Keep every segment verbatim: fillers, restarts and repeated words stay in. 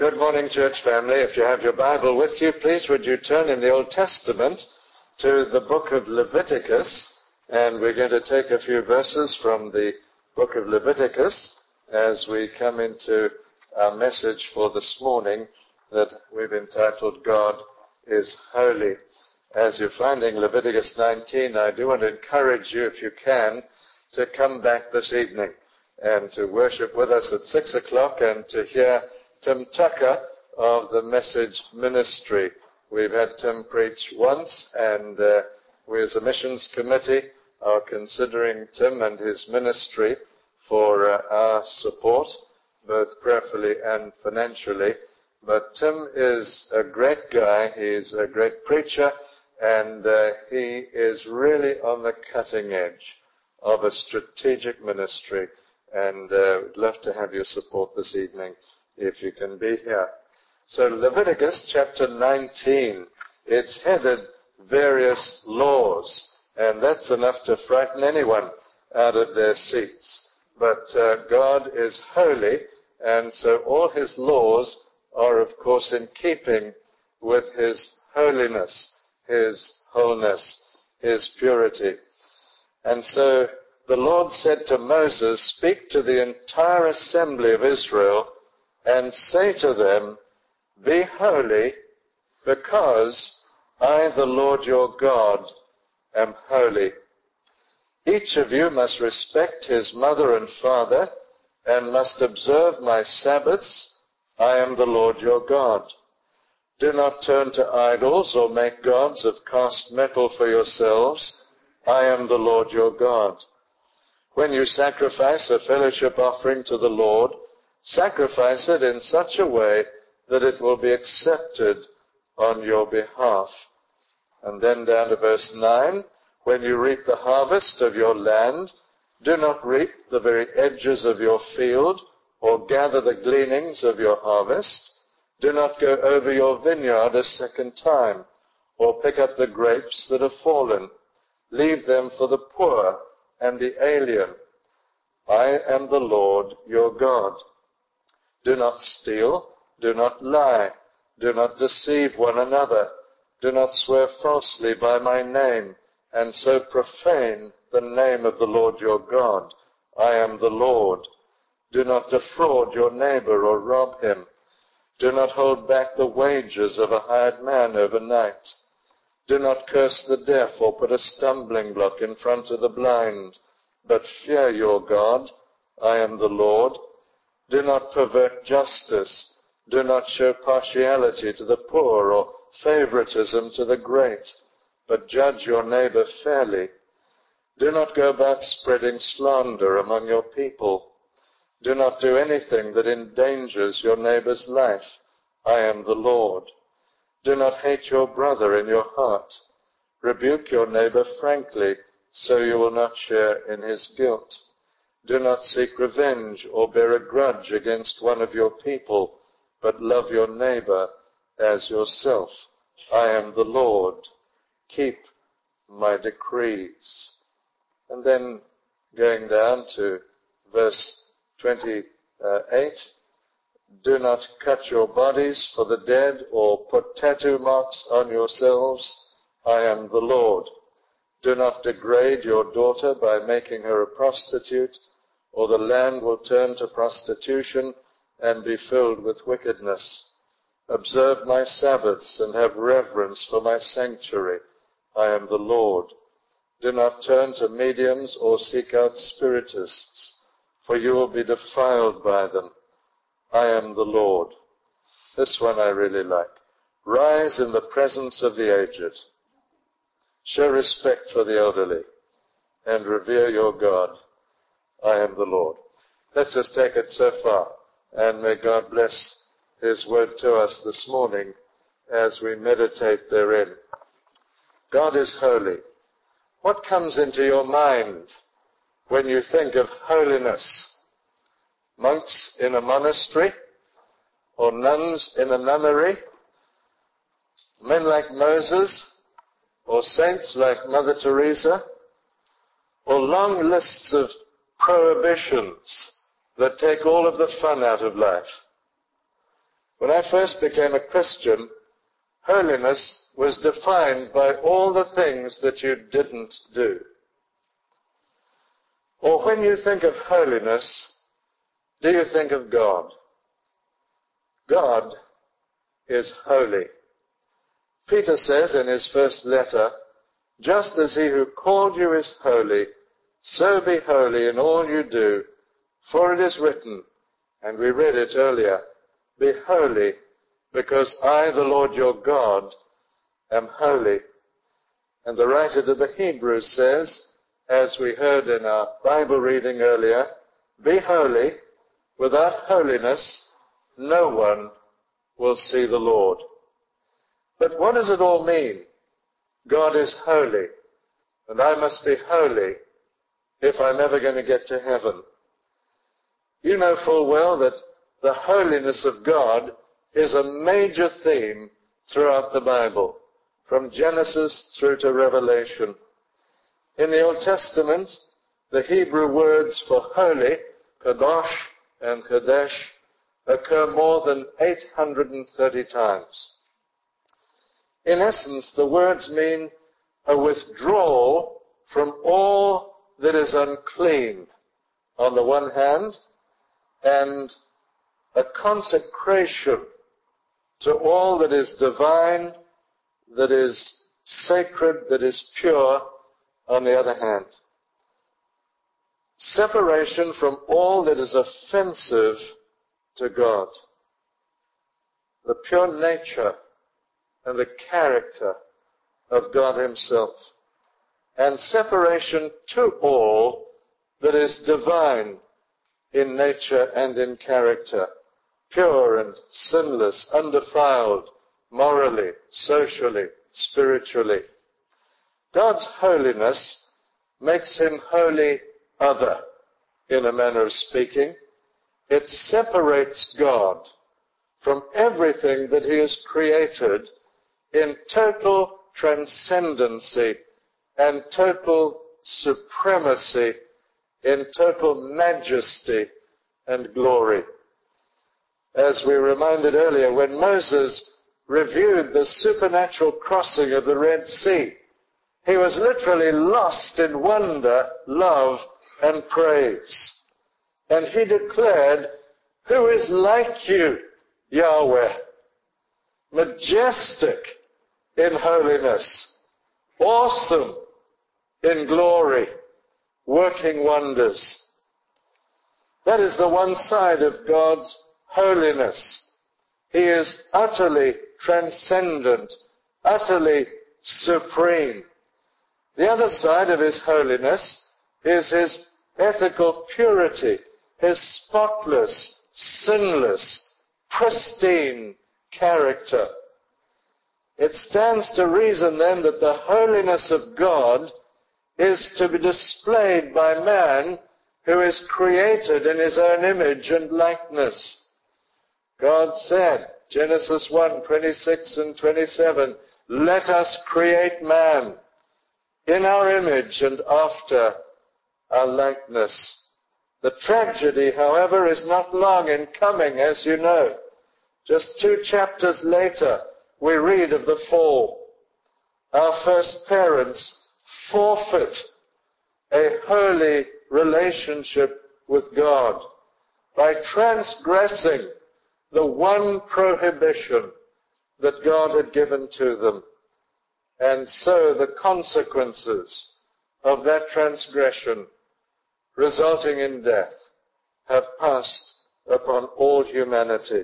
Good morning, church family. If you have your Bible with you, please would you turn in the Old Testament to the book of Leviticus, and we're going to take a few verses from the book of Leviticus as we come into our message for this morning that we've entitled God is Holy. As you're finding Leviticus nineteen, I do want to encourage you, if you can, to come back this evening and to worship with us at six o'clock and to hear Tim Tucker of the Message Ministry. We've had Tim preach once, and uh, we as a missions committee are considering Tim and his ministry for uh, our support, both prayerfully and financially. But Tim is a great guy. He's a great preacher, and uh, he is really on the cutting edge of a strategic ministry, and uh, we'd love to have your support this evening if you can be here. So Leviticus chapter nineteen, it's headed various laws, and that's enough to frighten anyone out of their seats. But uh, God is holy, and so all his laws are, of course, in keeping with his holiness, his wholeness, his purity. And so the Lord said to Moses, "Speak to the entire assembly of Israel and say to them, be holy, because I, the Lord your God, am holy. Each of you must respect his mother and father, and must observe my Sabbaths. I am the Lord your God. Do not turn to idols or make gods of cast metal for yourselves. I am the Lord your God. When you sacrifice a fellowship offering to the Lord, sacrifice it in such a way that it will be accepted on your behalf." And then down to verse nine, "When you reap the harvest of your land, do not reap the very edges of your field, or gather the gleanings of your harvest. Do not go over your vineyard a second time, or pick up the grapes that have fallen. Leave them for the poor and the alien. I am the Lord your God. Do not steal, do not lie, do not deceive one another, do not swear falsely by my name, and so profane the name of the Lord your God. I am the Lord. Do not defraud your neighbor or rob him. Do not hold back the wages of a hired man overnight. Do not curse the deaf or put a stumbling block in front of the blind, but fear your God. I am the Lord. Do not pervert justice. Do not show partiality to the poor or favoritism to the great, but judge your neighbor fairly. Do not go about spreading slander among your people. Do not do anything that endangers your neighbor's life. I am the Lord. Do not hate your brother in your heart. Rebuke your neighbor frankly, so you will not share in his guilt. Do not seek revenge or bear a grudge against one of your people, but love your neighbor as yourself. I am the Lord. Keep my decrees." And then going down to verse twenty-eight, "Do not cut your bodies for the dead or put tattoo marks on yourselves. I am the Lord. Do not degrade your daughter by making her a prostitute, or the land will turn to prostitution and be filled with wickedness. Observe my Sabbaths and have reverence for my sanctuary. I am the Lord. Do not turn to mediums or seek out spiritists, for you will be defiled by them. I am the Lord." This one I really like. "Rise in the presence of the aged. Show respect for the elderly, and revere your God. I am the Lord." Let's just take it so far, and may God bless his word to us this morning as we meditate therein. God is holy. What comes into your mind when you think of holiness? Monks in a monastery, or nuns in a nunnery? Men like Moses, or saints like Mother Teresa, or long lists of prohibitions that take all of the fun out of life? When I first became a Christian, holiness was defined by all the things that you didn't do. Or when you think of holiness, do you think of God? God is holy. Peter says in his first letter, just as he who called you is holy, so be holy in all you do, for it is written, and we read it earlier, be holy, because I, the Lord your God, am holy. And the writer to the Hebrews says, as we heard in our Bible reading earlier, be holy, without holiness no one will see the Lord. But what does it all mean? God is holy, and I must be holy if I'm ever going to get to heaven. You know full well that the holiness of God is a major theme throughout the Bible, from Genesis through to Revelation. In the Old Testament, the Hebrew words for holy, kadosh and kadesh, occur more than eight hundred thirty times. In essence, the words mean a withdrawal from all that is unclean on the one hand, and a consecration to all that is divine, that is sacred, that is pure on the other hand. Separation from all that is offensive to God. The pure nature and the character of God himself. And separation to all that is divine in nature and in character. Pure and sinless, undefiled, morally, socially, spiritually. God's holiness makes him holy other, in a manner of speaking. It separates God from everything that he has created in total transcendency and total supremacy, in total majesty and glory. As we reminded earlier, when Moses reviewed the supernatural crossing of the Red Sea, he was literally lost in wonder, love, and praise. And he declared, who is like you, Yahweh? Majestic in holiness, awesome in glory, working wonders. That is the one side of God's holiness. He is utterly transcendent, utterly supreme. The other side of his holiness is his ethical purity, his spotless, sinless, pristine character. It stands to reason then that the holiness of God is to be displayed by man who is created in his own image and likeness. God said, Genesis one, twenty-six and twenty-seven, let us create man in our image and after our likeness. The tragedy, however, is not long in coming, as you know. Just two chapters later, we read of the fall. Our first parents forfeit a holy relationship with God by transgressing the one prohibition that God had given to them. And so the consequences of that transgression, resulting in death, have passed upon all humanity.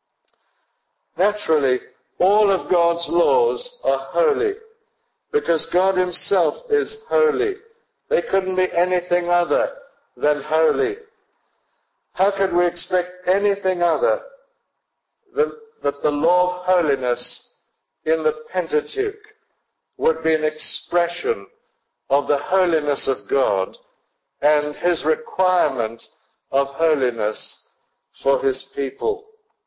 Naturally, all of God's laws are holy, because God himself is holy. They couldn't be anything other than holy. How could we expect anything other than that the law of holiness in the Pentateuch would be an expression of the holiness of God and his requirement of holiness for his people?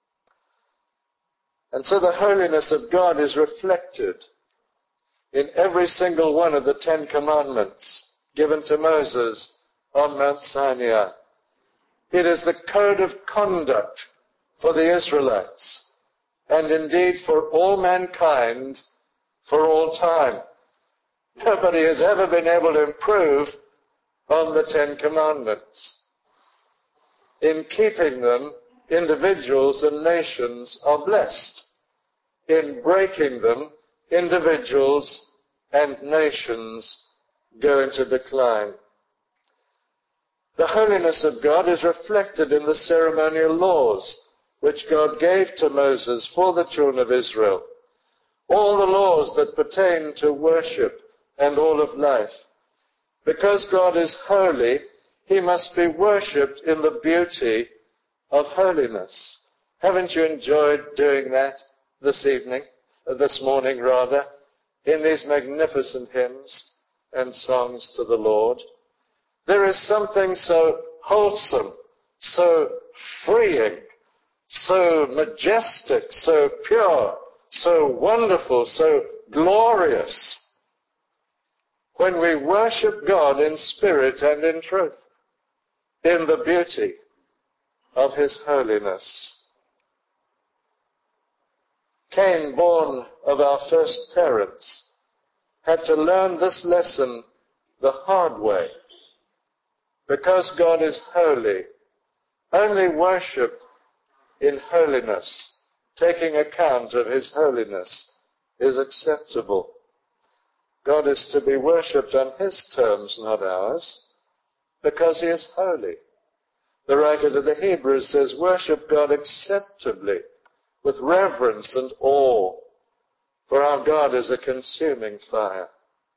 And so the holiness of God is reflected in every single one of the Ten Commandments given to Moses on Mount Sinai. It is the code of conduct for the Israelites. and indeed for all mankind for all time. Nobody has ever been able to improve on the Ten Commandments. In keeping them, individuals and nations are blessed. In breaking them, individuals and nations go into decline. The holiness of God is reflected in the ceremonial laws which God gave to Moses for the children of Israel. All the laws that pertain to worship and all of life. Because God is holy, he must be worshipped in the beauty of holiness. Haven't you enjoyed doing that this evening, uh, this morning rather, in these magnificent hymns and songs to the Lord? There is something so wholesome, so freeing, so majestic, so pure, so wonderful, so glorious when we worship God in spirit and in truth, in the beauty of his holiness. Cain, born of our first parents, had to learn this lesson the hard way. Because God is holy, only worship in holiness, taking account of his holiness, is acceptable. God is to be worshipped on his terms, not ours, because he is holy. The writer to the Hebrews says, worship God acceptably, with reverence and awe, for our God is a consuming fire.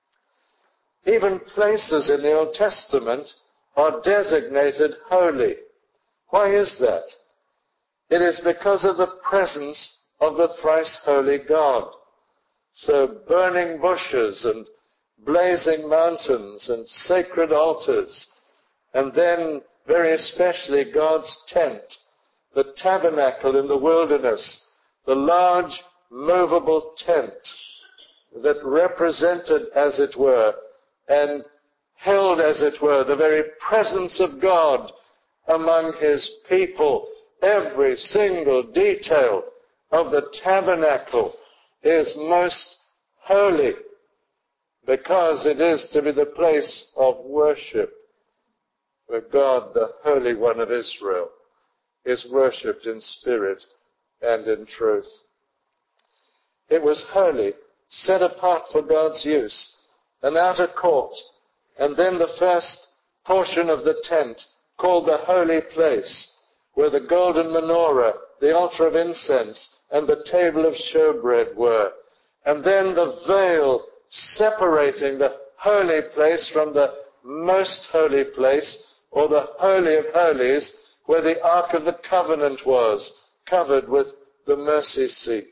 Even places in the Old Testament are designated holy. Why is that? It is because of the presence of the thrice holy God. So burning bushes and blazing mountains and sacred altars, and then very especially God's tent, the tabernacle in the wilderness, the large movable tent that represented, as it were, and held, as it were, the very presence of God among his people. Every single detail of the tabernacle is most holy because it is to be the place of worship where God, the Holy One of Israel, is worshipped in spirit and in truth. It was holy, set apart for God's use, an outer court, and then the first portion of the tent called the holy place, where the golden menorah, the altar of incense, and the table of showbread were. And then the veil separating the holy place from the most holy place, or the Holy of Holies, where the Ark of the Covenant was, covered with the mercy seat.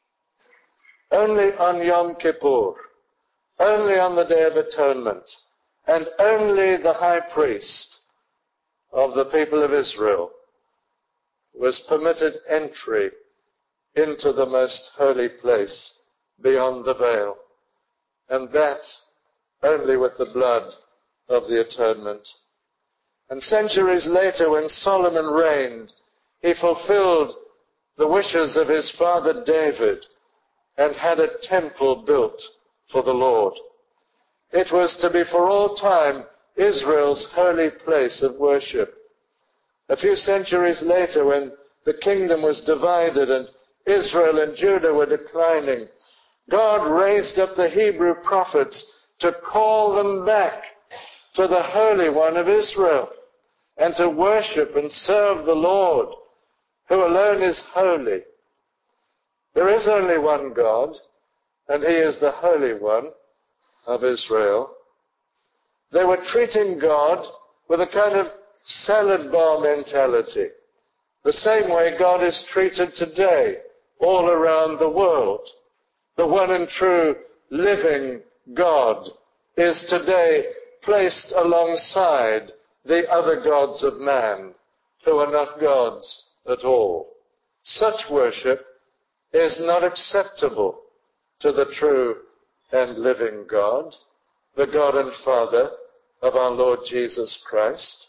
Only on Yom Kippur, only on the Day of Atonement, and only the high priest of the people of Israel was permitted entry into the most holy place beyond the veil, and that only with the blood of the atonement. And centuries later, when Solomon reigned, he fulfilled the wishes of his father David and had a temple built for the Lord. It was to be for all time Israel's holy place of worship. A few centuries later, when the kingdom was divided and Israel and Judah were declining, God raised up the Hebrew prophets to call them back to the Holy One of Israel and to worship and serve the Lord, who alone is holy. There is only one God, and he is the Holy One of Israel. They were treating God with a kind of salad bar mentality, the same way God is treated today all around the world. The one and true living God is today placed alongside the other gods of man, who are not gods at all. Such worship is not acceptable to the true and living God, the God and Father of our Lord Jesus Christ.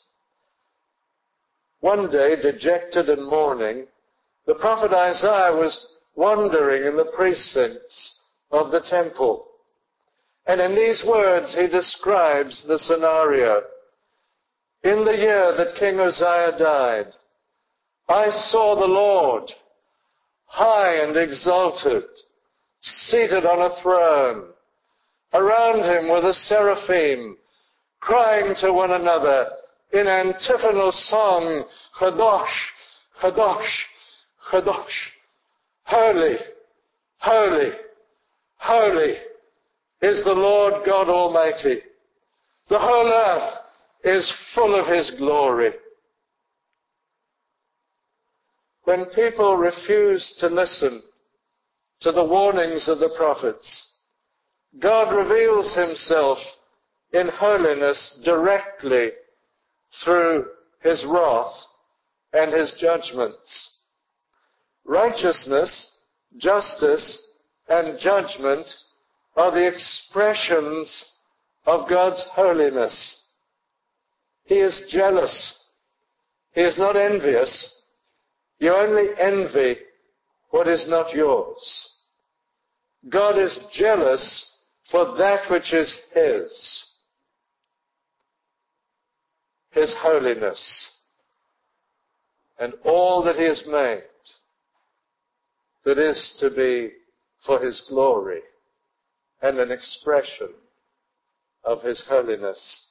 One day, dejected and mourning, the prophet Isaiah was, wandering in the precincts of the temple. And in these words he describes the scenario. In the year that King Uzziah died, I saw the Lord high and exalted, seated on a throne. Around him were the seraphim, crying to one another in antiphonal song, Kadosh, Kadosh, Kadosh. Holy, holy, holy is the Lord God Almighty. The whole earth is full of his glory. When people refuse to listen to the warnings of the prophets, God reveals himself in holiness directly through his wrath and his judgments. Righteousness, justice, and judgment are the expressions of God's holiness. He is jealous. He is not envious. You only envy what is not yours. God is jealous for that which is his. His holiness. And all that he has made that is to be for his glory and an expression of his holiness.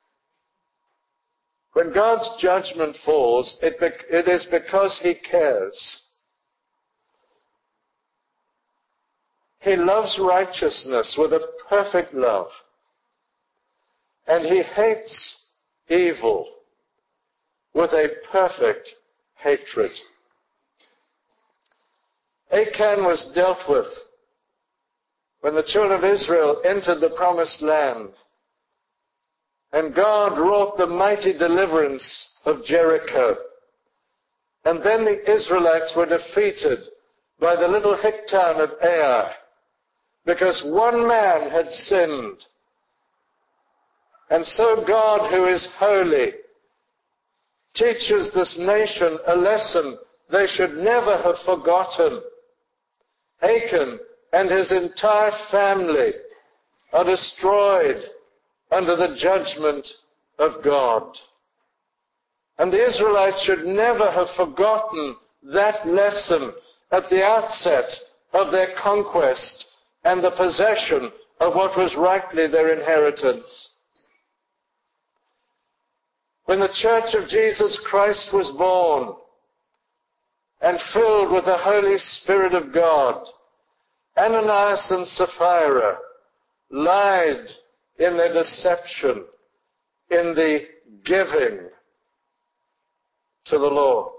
When God's judgment falls, it, be- it is because he cares. He loves righteousness with a perfect love, and he hates evil with a perfect hatred. Achan was dealt with when the children of Israel entered the promised land, and God wrought the mighty deliverance of Jericho. And then the Israelites were defeated by the little hick town of Ai, because one man had sinned. And so God, who is holy, teaches this nation a lesson they should never have forgotten. Achan and his entire family are destroyed under the judgment of God. And the Israelites should never have forgotten that lesson at the outset of their conquest and the possession of what was rightly their inheritance. When the Church of Jesus Christ was born and filled with the Holy Spirit of God, Ananias and Sapphira lied in their deception, in the giving to the Lord.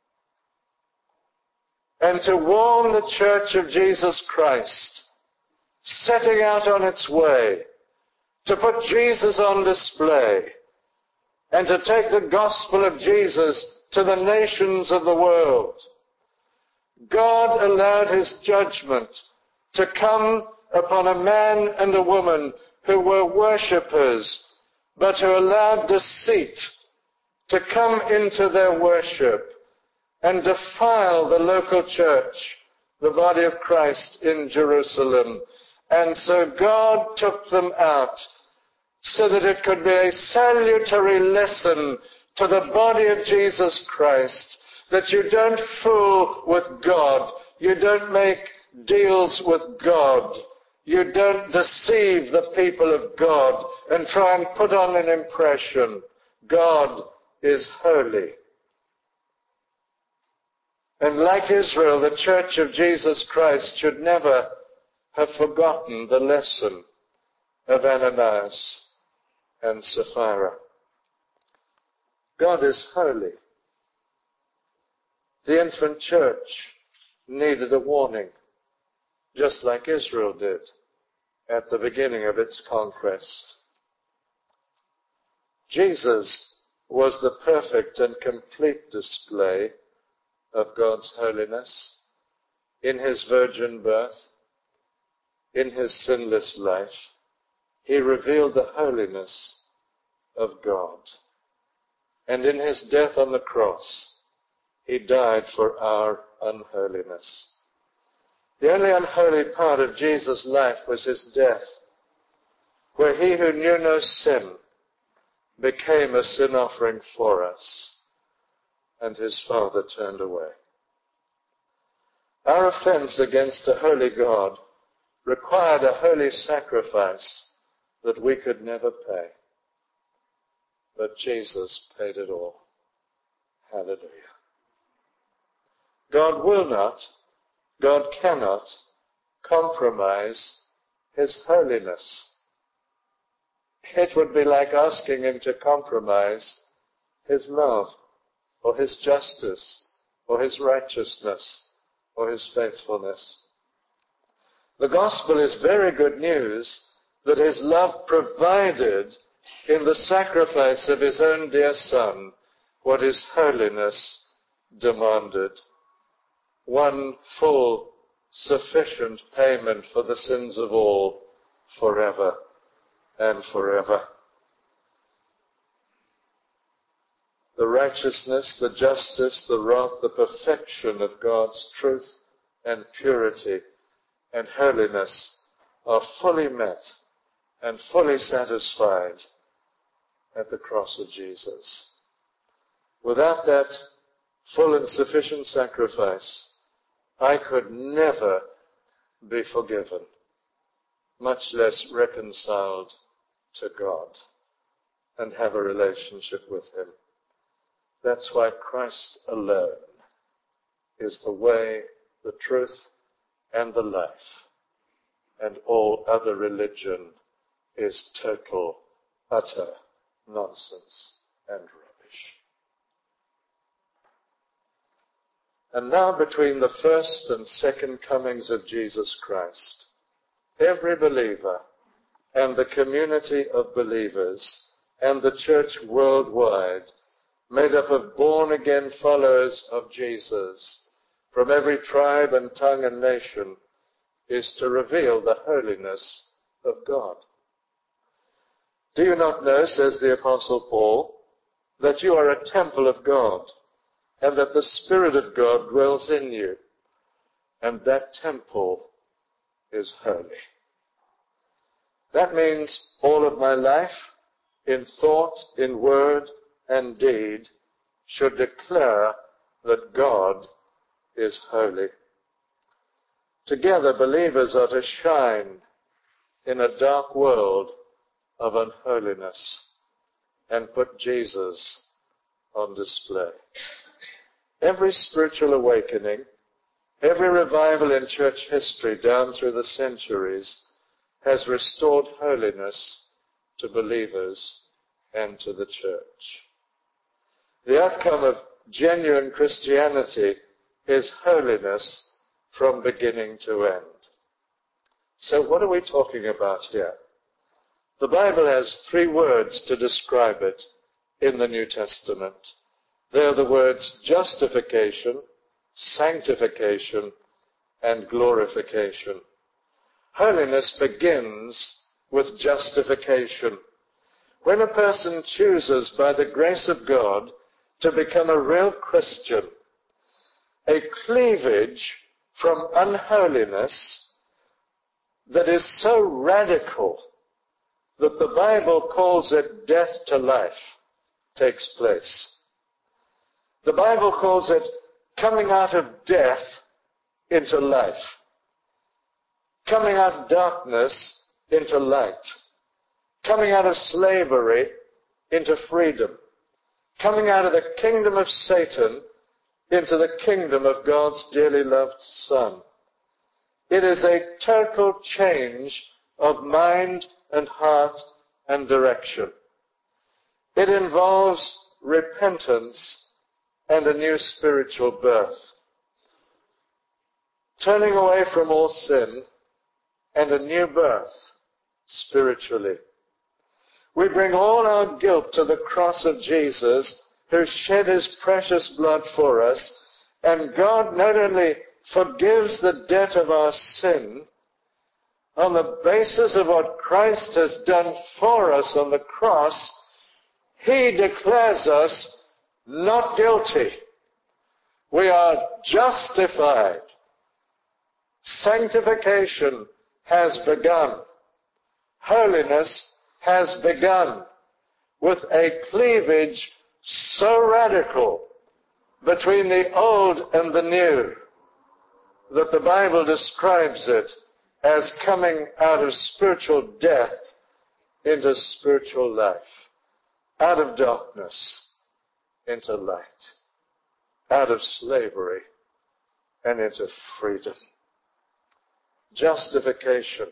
And to warn the Church of Jesus Christ, setting out on its way, to put Jesus on display, and to take the gospel of Jesus to the nations of the world. God allowed his judgment to come upon a man and a woman who were worshippers, but who allowed deceit to come into their worship and defile the local church, the body of Christ in Jerusalem. And so God took them out so that it could be a salutary lesson to the body of Jesus Christ, that you don't fool with God, you don't make deals with God, you don't deceive the people of God and try and put on an impression. God is holy. And like Israel, the Church of Jesus Christ should never have forgotten the lesson of Ananias and Sapphira. God is holy. The infant church needed a warning, just like Israel did at the beginning of its conquest. Jesus was the perfect and complete display of God's holiness in his virgin birth, in his sinless life. He revealed the holiness of God. And in his death on the cross, he died for our unholiness. The only unholy part of Jesus' life was his death, where he who knew no sin became a sin offering for us, and his Father turned away. Our offense against a holy God required a holy sacrifice that we could never pay. But Jesus paid it all. Hallelujah. God will not, God cannot compromise his holiness. It would be like asking him to compromise his love, or his justice, or his righteousness, or his faithfulness. The gospel is very good news that his love provided in the sacrifice of his own dear Son what his holiness demanded. One full, sufficient payment for the sins of all, forever and forever. The righteousness, the justice, the wrath, the perfection of God's truth and purity and holiness are fully met and fully satisfied at the cross of Jesus. Without that full and sufficient sacrifice, I could never be forgiven, much less reconciled to God and have a relationship with him. That's why Christ alone is the way, the truth, and the life, and all other religion is total, utter nonsense and rubbish. And now, between the first and second comings of Jesus Christ, every believer and the community of believers and the church worldwide, made up of born-again followers of Jesus from every tribe and tongue and nation, is to reveal the holiness of God. Do you not know, says the Apostle Paul, that you are a temple of God, and that the Spirit of God dwells in you, and that temple is holy? That means all of my life, in thought, in word, and deed, should declare that God is holy. Together, believers are to shine in a dark world of unholiness and put Jesus on display. Every spiritual awakening, every revival in church history down through the centuries has restored holiness to believers and to the church. The outcome of genuine Christianity is holiness from beginning to end. So what are we talking about here? The Bible has three words to describe it in the New Testament. They are the words justification, sanctification, and glorification. Holiness begins with justification. When a person chooses by the grace of God to become a real Christian, a cleavage from unholiness that is so radical that the Bible calls it death to life takes place. The Bible calls it coming out of death into life, coming out of darkness into light, coming out of slavery into freedom, coming out of the kingdom of Satan into the kingdom of God's dearly loved Son. It is a total change of mind and heart and direction. It involves repentance and a new spiritual birth, turning away from all sin and a new birth spiritually. We bring all our guilt to the cross of Jesus, who shed his precious blood for us, and God not only forgives the debt of our sin on the basis of what Christ has done for us on the cross, he declares us not guilty. We are justified, Sanctification has begun. Holiness has begun with a cleavage so radical between the old and the new that the Bible describes it as coming out of spiritual death into spiritual life, out of darkness into light, out of slavery and into freedom. Justification.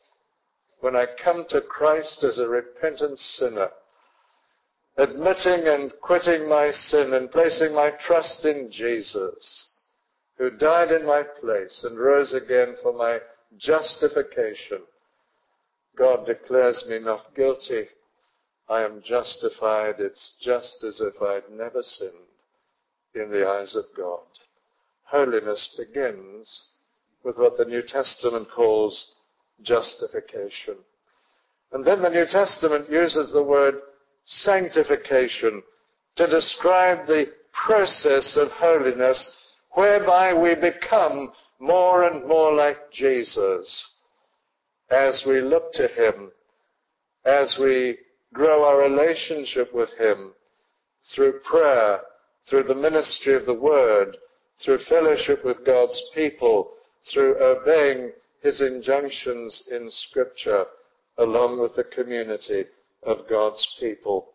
When I come to Christ as a repentant sinner, admitting and quitting my sin and placing my trust in Jesus, who died in my place and rose again for my justification, God declares me not guilty. I am justified. It's just as if I'd never sinned in the eyes of God. Holiness begins with what the New Testament calls justification. And then the New Testament uses the word sanctification to describe the process of holiness whereby we become more and more like Jesus as we look to Him, as we grow our relationship with Him through prayer, through the ministry of the Word, through fellowship with God's people, through obeying His injunctions in Scripture, along with the community of God's people.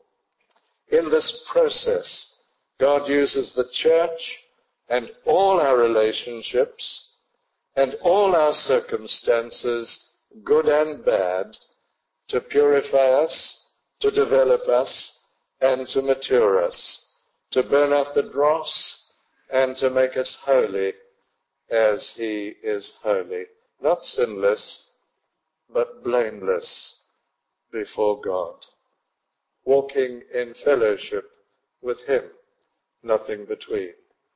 In this process, God uses the church and all our relationships and all our circumstances, good and bad, to purify us, to develop us, and to mature us, to burn out the dross, and to make us holy as He is holy. Not sinless, but blameless before God. Walking in fellowship with Him, nothing between.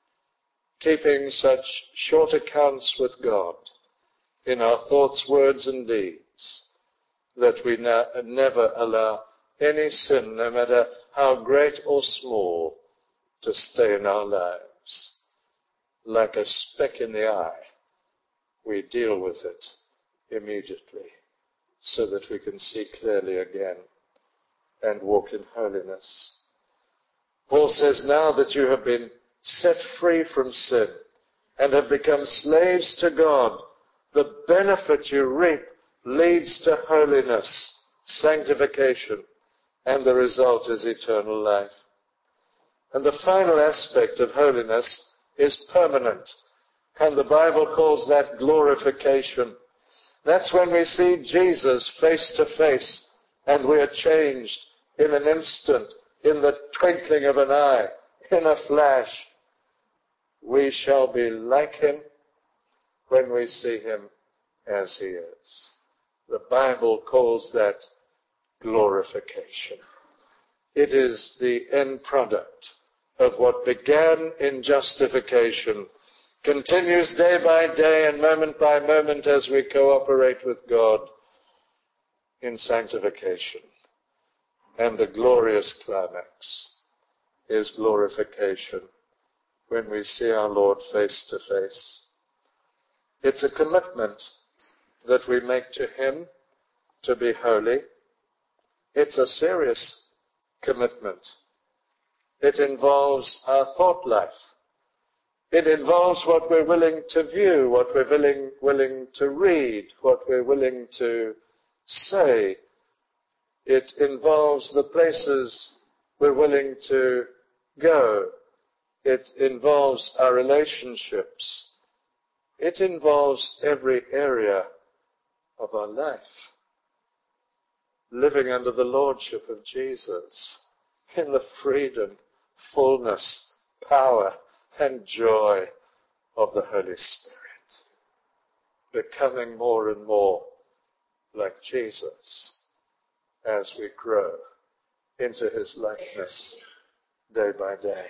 Keeping such short accounts with God in our thoughts, words, and deeds that we na- never allow any sin, no matter how great or small, to stay in our lives. Like a speck in the eye, we deal with it immediately so that we can see clearly again and walk in holiness. Paul says, now that you have been set free from sin and have become slaves to God, the benefit you reap leads to holiness, sanctification, and the result is eternal life. And the final aspect of holiness is permanent, and the Bible calls that glorification. That's when we see Jesus face to face and we are changed in an instant, in the twinkling of an eye, in a flash. We shall be like Him when we see Him as He is. The Bible calls that glorification. It is the end product of what began in justification, continues day by day and moment by moment as we cooperate with God in sanctification. And the glorious climax is glorification when we see our Lord face to face. It's a commitment that we make to Him to be holy. It's a serious commitment. It involves our thought life. It involves what we're willing to view, what we're willing, willing to read, what we're willing to say. It involves the places we're willing to go. It involves our relationships. It involves every area of our life. Living under the lordship of Jesus in the freedom, fullness, power, and joy of the Holy Spirit. Becoming more and more like Jesus as we grow into His likeness day by day.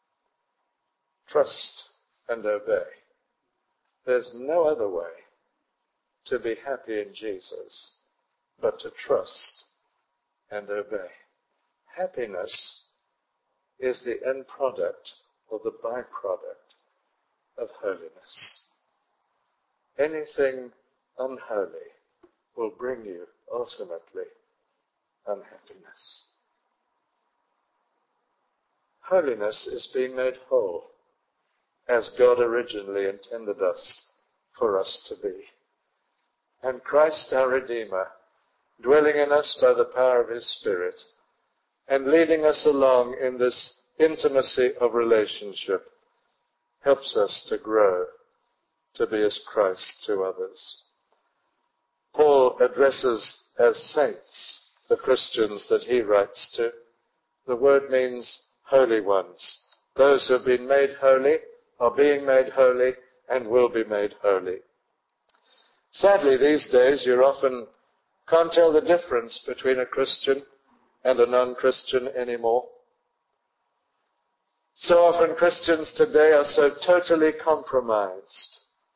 Trust and obey. There's no other way to be happy in Jesus but to trust and obey. Happiness is the end product or the byproduct of holiness. anything unholy will bring you ultimately unhappiness. Holiness is being made whole, as God originally intended us for us to be. And Christ our Redeemer, dwelling in us by the power of His Spirit, and leading us along in this intimacy of relationship, helps us to grow to be as Christ to others. Paul addresses as saints the Christians that he writes to. The word means holy ones. Those who have been made holy are being made holy and will be made holy. Sadly, these days, you often can't tell the difference between a Christian and a non-Christian anymore. So often Christians today are so totally compromised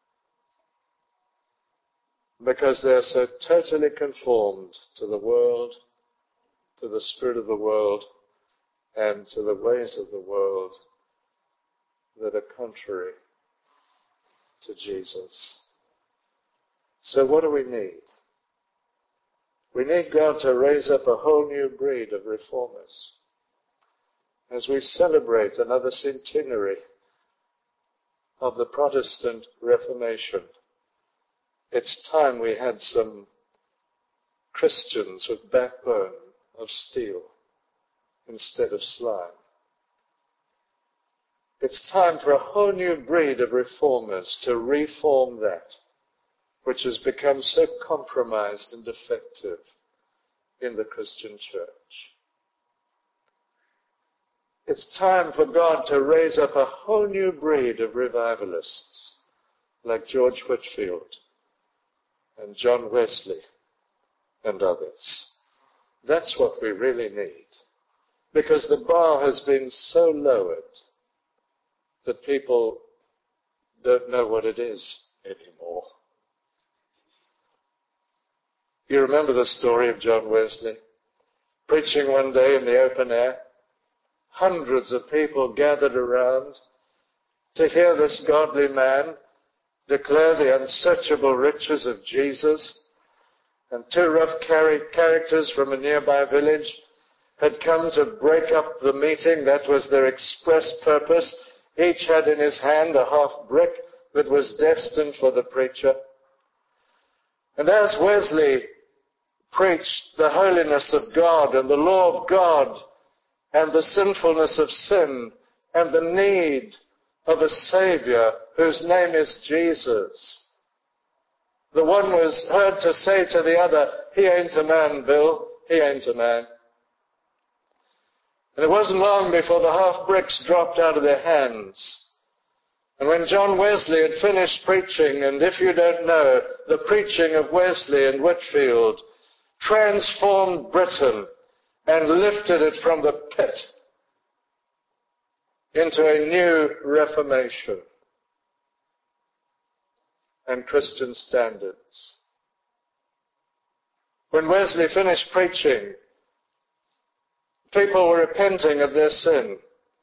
because they are so totally conformed to the world, to the spirit of the world, and to the ways of the world that are contrary to Jesus. So what do we need? We need God to raise up a whole new breed of reformers. As we celebrate another centenary of the Protestant Reformation, it's time we had some Christians with backbone of steel instead of slime. It's time for a whole new breed of reformers to reform that which has become so compromised and defective in the Christian church. It's time for God to raise up a whole new breed of revivalists like George Whitefield and John Wesley and others. That's what we really need, because the bar has been so lowered that people don't know what it is anymore. You remember the story of John Wesley, preaching one day in the open air. Hundreds of people gathered around to hear this godly man declare the unsearchable riches of Jesus. And two rough characters from a nearby village had come to break up the meeting. That was their express purpose. Each had in his hand a half brick that was destined for the preacher. And as Wesley preached the holiness of God and the law of God and the sinfulness of sin and the need of a Savior whose name is Jesus, the one was heard to say to the other, "He ain't a man, Bill. He ain't a man." And it wasn't long before the half bricks dropped out of their hands. And when John Wesley had finished preaching, and if you don't know, the preaching of Wesley and Whitefield transformed Britain and lifted it from the pit into a new Reformation and Christian standards. When Wesley finished preaching, people were repenting of their sin,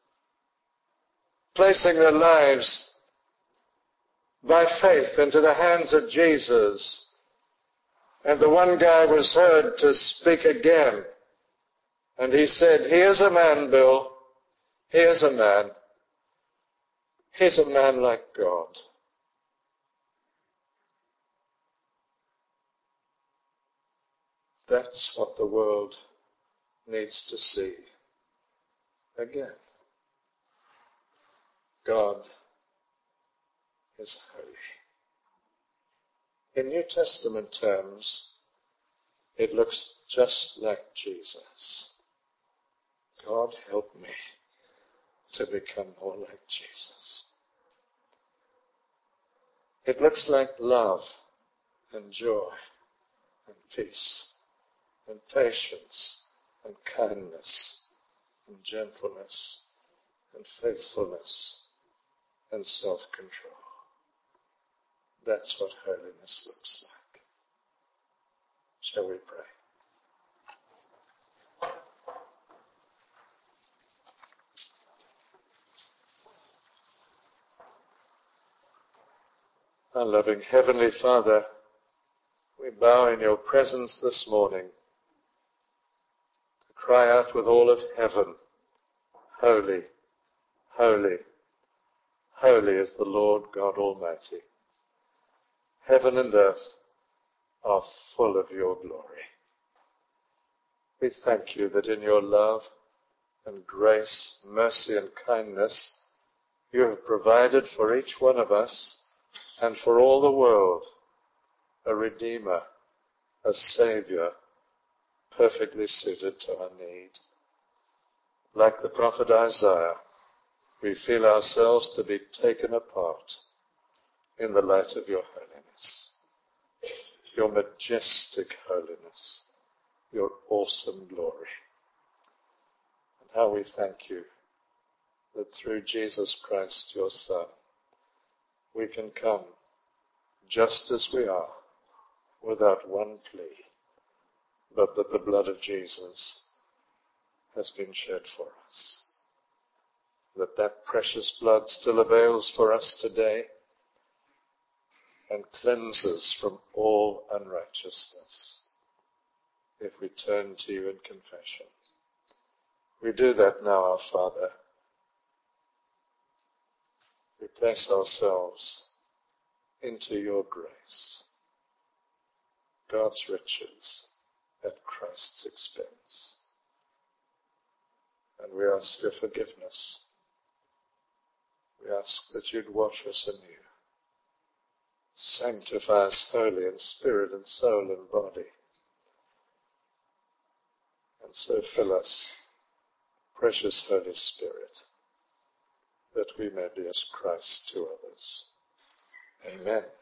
placing their lives by faith into the hands of Jesus. And the one guy was heard to speak again. And he said, "He is a man, Bill. He is a man. He's a man like God." That's what the world needs to see again. God is holy. In New Testament terms, it looks just like Jesus. God help me to become more like Jesus. It looks like love and joy and peace and patience and kindness and gentleness and faithfulness and self-control. That's what holiness looks like. Shall we pray? Our loving Heavenly Father, we bow in your presence this morning to cry out with all of heaven, Holy, holy, holy is the Lord God Almighty. Heaven and earth are full of your glory. We thank you that in your love and grace, mercy and kindness, you have provided for each one of us and for all the world a Redeemer, a Savior, perfectly suited to our need. Like the prophet Isaiah, we feel ourselves to be taken apart in the light of your holiness, your majestic holiness, your awesome glory. And how we thank you that through Jesus Christ, your Son, we can come just as we are, without one plea, but that the blood of Jesus has been shed for us. That that precious blood still avails for us today and cleanses from all unrighteousness if we turn to you in confession. We do that now, our Father. We place ourselves into your grace, God's riches at Christ's expense. And we ask your forgiveness. We ask that you'd wash us anew, sanctify us wholly in spirit and soul and body, and so fill us, precious Holy Spirit, that we may be as Christ to others. Amen.